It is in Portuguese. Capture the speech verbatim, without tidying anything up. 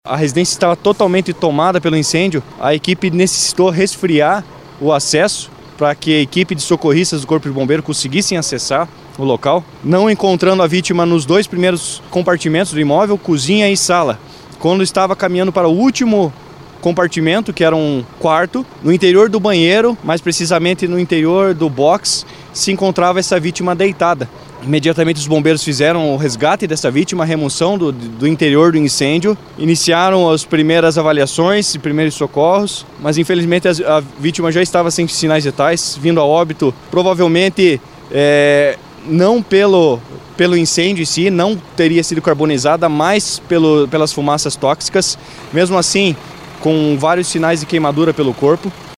A residência estava totalmente tomada pelo incêndio. A equipe necessitou resfriar o acesso para que a equipe de socorristas do Corpo de Bombeiro conseguissem acessar o local, não encontrando a vítima nos dois primeiros compartimentos do imóvel, cozinha e sala. Quando estava caminhando para o último compartimento, que era um quarto, no interior do banheiro, mais precisamente no interior do box, se encontrava essa vítima deitada. Imediatamente os bombeiros fizeram o resgate dessa vítima, a remoção do, do interior do incêndio, iniciaram as primeiras avaliações e primeiros socorros, mas infelizmente a, a vítima já estava sem sinais vitais, vindo a óbito, provavelmente é, não pelo, pelo incêndio em si, não teria sido carbonizada, mas pelo, pelas fumaças tóxicas, mesmo assim com vários sinais de queimadura pelo corpo.